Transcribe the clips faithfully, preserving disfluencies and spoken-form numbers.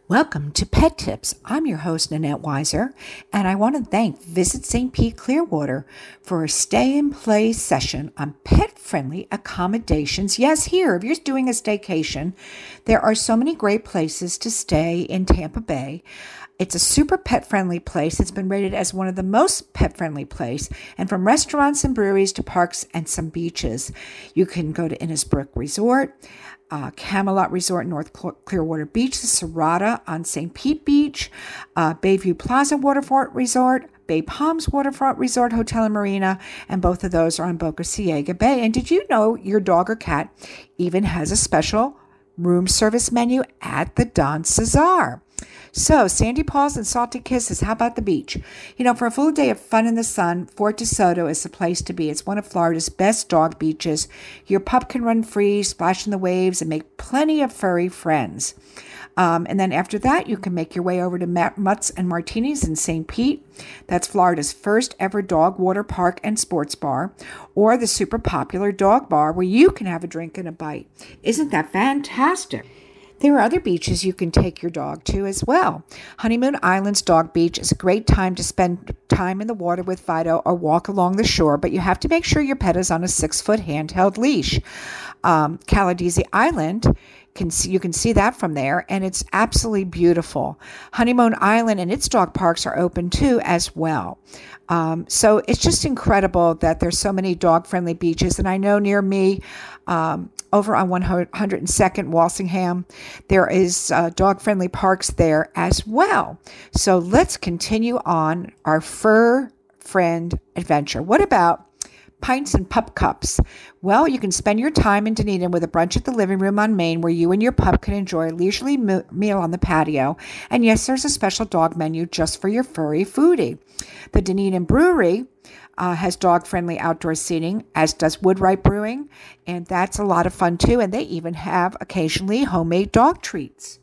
Welcome to Pet Tips. I'm your host, Nanette Weiser, and I want to thank Visit Saint Pete Clearwater for a stay and play session on pet friendly accommodations. Yes, here, if you're doing a staycation, there are so many great places to stay in Tampa Bay. It's a super pet friendly place. It's been rated as one of the most pet friendly place. And from restaurants and breweries to parks and some beaches, you can go to Innisbrook Resort, uh, Camelot Resort, North Clearwater Beach, the Serrata on Saint Pete Beach, uh, Bayview Plaza Waterfront Resort, Bay Palms Waterfront Resort Hotel and Marina, and both of those are on Boca Ciega Bay. And did you know your dog or cat even has a special room service menu at the Don Cesar? So, Sandy Paws and Salty Kisses, how about the beach? You know, for a full day of fun in the sun, Fort DeSoto is the place to be. It's one of Florida's best dog beaches. Your pup can run free, splash in the waves, and make plenty of furry friends. Um, and then after that, you can make your way over to Mutts and Martinis in Saint Pete. That's Florida's first ever dog water park and sports bar, or the super popular dog bar where you can have a drink and a bite. Isn't that fantastic? There are other beaches you can take your dog to as well. Honeymoon Island's Dog Beach is a great time to spend time in the water with Fido or walk along the shore, but you have to make sure your pet is on a six-foot handheld leash. Um, Caladesi Island, can see, you can see that from there, and it's absolutely beautiful. Honeymoon Island and its dog parks are open too as well. Um, so it's just incredible that there's so many dog-friendly beaches, and I know near me, um, over on one hundred second Walsingham, there is uh, dog-friendly parks there as well. So let's continue on our fur friend adventure. What about pints and pup cups? Well, you can spend your time in Dunedin with a brunch at the living room on Main where you and your pup can enjoy a leisurely mo- meal on the patio. And yes, there's a special dog menu just for your furry foodie. The Dunedin Brewery uh, has dog-friendly outdoor seating, as does Woodright Brewing, and that's a lot of fun too. And they even have occasionally homemade dog treats.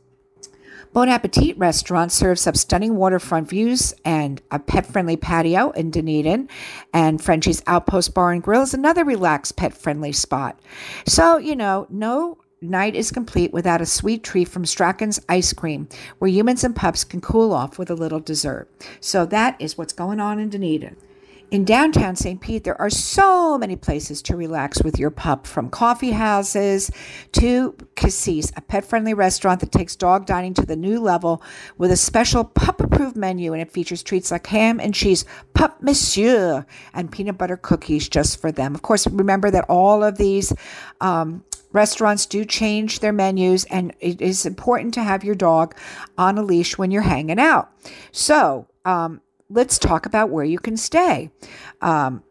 Bon Appetit Restaurant serves up stunning waterfront views and a pet-friendly patio in Dunedin. And Frenchie's Outpost Bar and Grill is another relaxed, pet-friendly spot. So, you know, no night is complete without a sweet treat from Strachan's Ice Cream, where humans and pups can cool off with a little dessert. So that is what's going on in Dunedin. In downtown Saint Pete, there are so many places to relax with your pup, from coffee houses to Cassis, a pet-friendly restaurant that takes dog dining to the new level with a special pup-approved menu, and it features treats like ham and cheese, pup monsieur, and peanut butter cookies just for them. Of course, remember that all of these um, restaurants do change their menus, and it is important to have your dog on a leash when you're hanging out. So, um, let's talk about where you can stay. Um,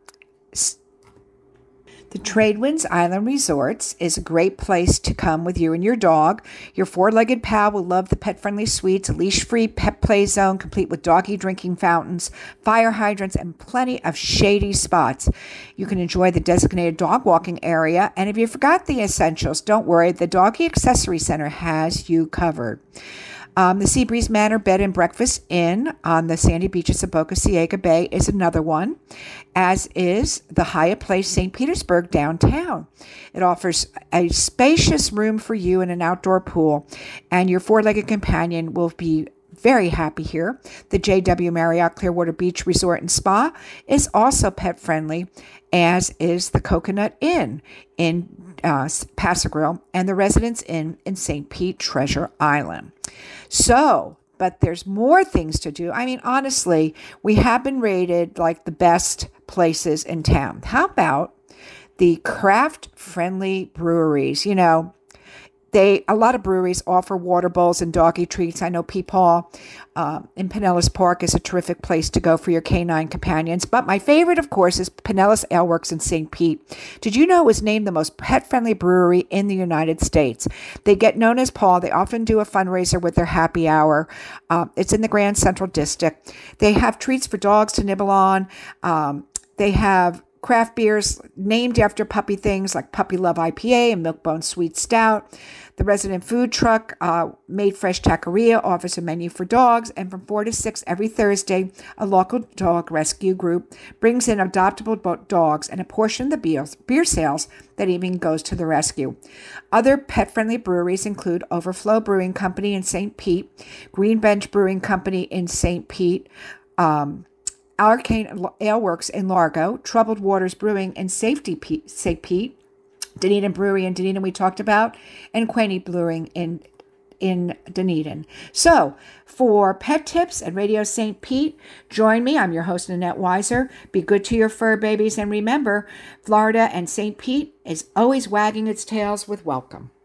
the Tradewinds Island Resorts is a great place to come with you and your dog. Your four-legged pal will love the pet-friendly suites, a leash-free pet play zone complete with doggy drinking fountains, fire hydrants, and plenty of shady spots. You can enjoy the designated dog walking area, and if you forgot the essentials, don't worry, the Doggy Accessory Center has you covered. Um, the Seabreeze Manor Bed and Breakfast Inn on the sandy beaches of Boca Ciega Bay is another one, as is the Hyatt Place Saint Petersburg downtown. It offers a spacious room for you and an outdoor pool, and your four-legged companion will be very happy here. The J W Marriott Clearwater Beach Resort and Spa is also pet-friendly, as is the Coconut Inn in uh, Paso Grill and the Residence Inn in Saint Pete Treasure Island. So, but there's more things to do. I mean, honestly, we have been rated like the best places in town. How about the craft-friendly breweries? You know, They a lot of breweries offer water bowls and doggy treats. I know Peepaw uh, in Pinellas Park is a terrific place to go for your canine companions. But my favorite, of course, is Pinellas Ale Works in Saint Pete. Did you know it was named the most pet-friendly brewery in the United States? They get known as Paw. They often do a fundraiser with their happy hour. Uh, it's in the Grand Central District. They have treats for dogs to nibble on. Um, they have craft beers named after puppy things like Puppy Love I P A and Milkbone Sweet Stout. The resident food truck, uh, Made Fresh Taqueria, offers a menu for dogs, and from four to six every Thursday, a local dog rescue group brings in adoptable dogs, and a portion of the beer, beer sales that evening goes to the rescue. Other pet-friendly breweries include Overflow Brewing Company in Saint Pete, Green Bench Brewing Company in Saint Pete, um, Arcane Ale Works in Largo, Troubled Waters Brewing in Safety Pete, Saint Pete, Dunedin Brewery in Dunedin we talked about, and Quaney Brewing in in Dunedin. So, for Pet Tips and Radio Saint Pete, join me. I'm your host, Nanette Weiser. Be good to your fur babies, and remember, Florida and Saint Pete is always wagging its tails with welcome.